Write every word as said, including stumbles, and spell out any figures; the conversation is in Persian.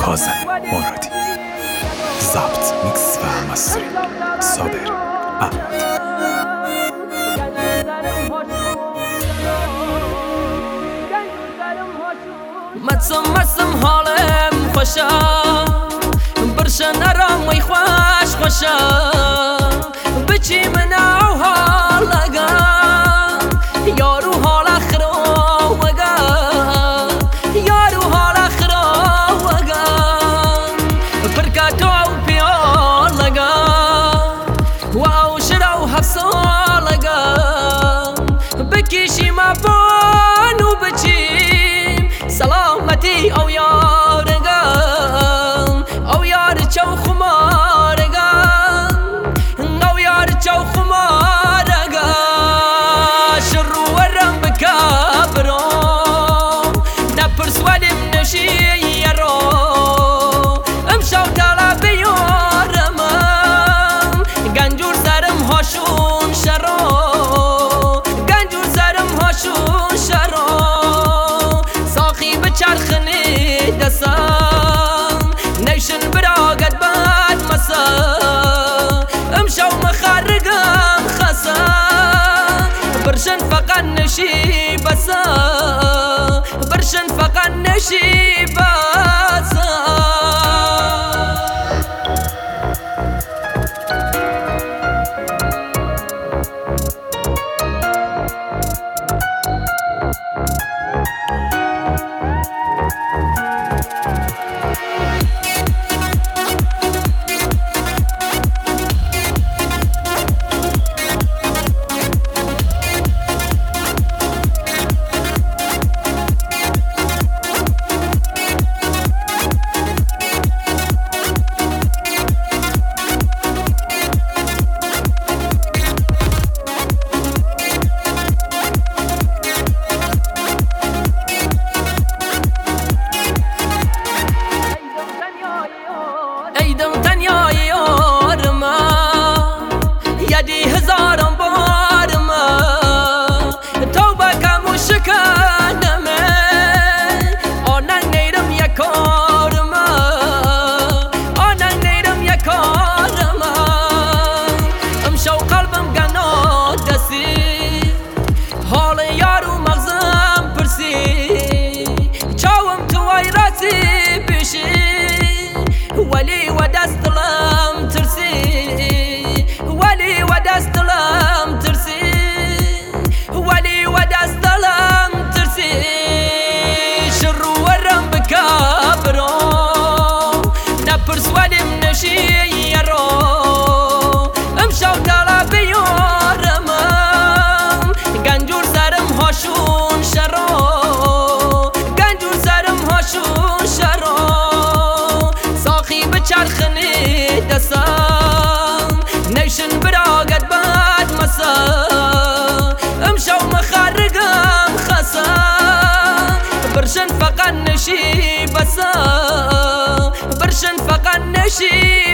کاظم مرادی. ضبط، میکس و مسترینگ صابر احمدی. مەچم مەسم حاڵم خۆشە، برشە نەڕەمەی خوۆش خۆشە، بچی مناو هاڵەگە یار و هاڵە خرۆوەگە، یار و هاڵە خرۆوەگە، پرکە تۆ و پیاڵەگە و ئەو شرە و هەفساڵەگە، بکیشیمە بۆن و بچیم سەڵامەتی ئەو یارەگە، ئەو یارە چەو خومارەگە، ئەو یارە چەو خومارەگە، شڕ و وەرم بکە بڕۆ، نەپرس وەلیم نەژیەڕۆ، ئەمشەو تاڵە بەیۆرەمە، گەنج و سەرم هۆشون شەڕۆ، گەنج و سەرم هۆشون شەڕۆ، چرخنی دەسم نەیشن براگەت بەد مەسە، ئەمشەو مەخارگەم خەسە، برشن فەقەت نەشی بەسە، برشن فەقەت نەشی بەسە. ایدم تنیای یارمە یەدی هزارم بارمە، تۆ بەکەم و شکەنەمە، ئۆنەنگ نەیرم یەکۆرمە، ئۆنەنگ نەیرم یەکۆرمە، ئەمشەو قەڵبم گەنۆ دەسی، هۆڵی یار و مەغزم پرسی، چاوم توای ڕاستی پیشی، وەلی وە دەستڵم ترسی، وەلی وە دەستڵم ترسی، وەلی وە دەستڵم ترسی، شڕ و وەرم بکە بڕۆ، نەپرس وەلیم نەژیەڕۆ، ئەمشەو تاڵە بەیۆرەمە، گەنج و سەرم هۆشون شەڕۆ، گەنج و سەرم هۆشون شەڕۆ، چرخنی دەسم نەیشن براگەت بەد مەسە، ئەمشەو مەخارگەم خەسە، برشن فەقەت نەشی بەسە، برشن فەقەت نەشی